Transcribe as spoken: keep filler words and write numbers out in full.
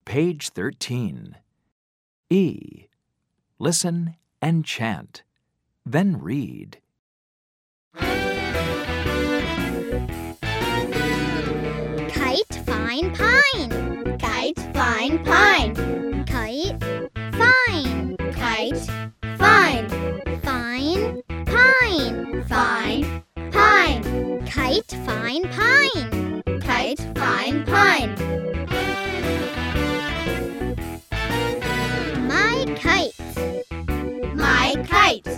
Page thirteen. E. Listen and chant. Then read. Kite, fine, pine. Kite, fine, pine. Kite, fine. Kite, fine. Fine, pine. Fine, pine. Kite, fine, pine. Kite, fine, pine. My kite. My kite.